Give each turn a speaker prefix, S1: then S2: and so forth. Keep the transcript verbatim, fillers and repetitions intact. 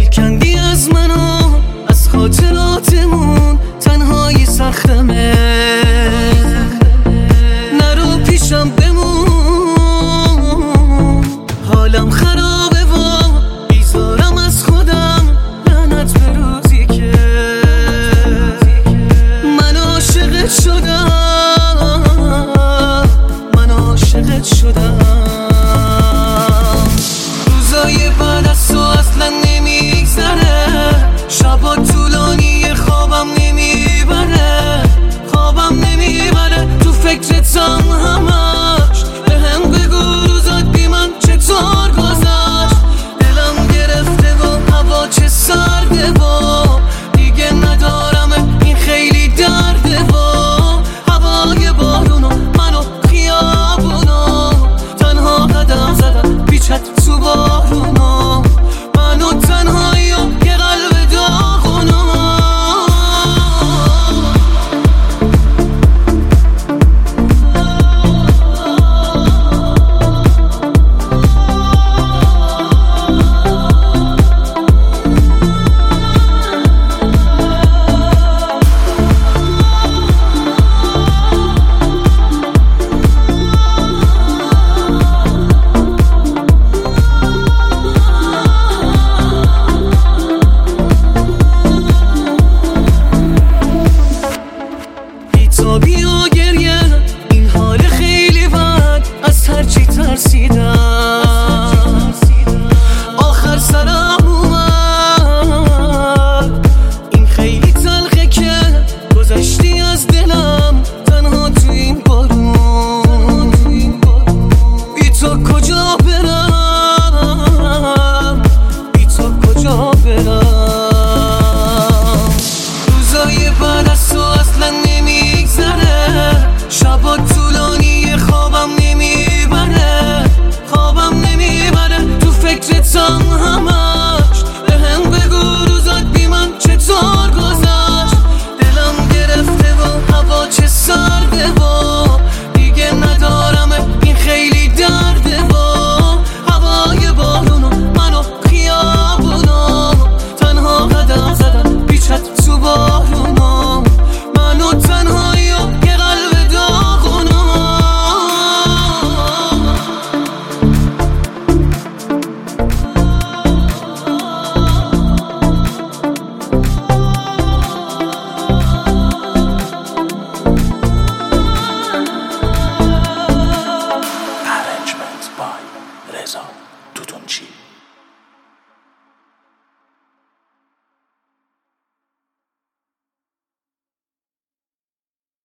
S1: کندی از منو، از خاطراتمون تنهایی سختمه. نرو پیشم بمون، حالم خرابه و بیزارم از خودم. لعنت به روزی که من عاشقت شدم، من عاشقت شدم. روزای بعد از تو اصلا نمیگذره، شبا طولانی خوابم نمیبره، خوابم نمیبره. تو فکرتم همش، به هم بگو روزات بی من چطور گذشت. دلم گرفته و هوا چه سرده و دیگه ندارم، این خیلی درده و هوای بارونو منو خیابونو تنها قدم زدم پیچت تو بارونو، منو تنهایی و یه قلب داغونو. بیتابی و گریه، این حال خیلی بد، از هرچی ترسیدم. آخر سرم اومد، این خیلی تلخه که گذشتی از دلم تنها تو این بارون. بی تو کجا برم؟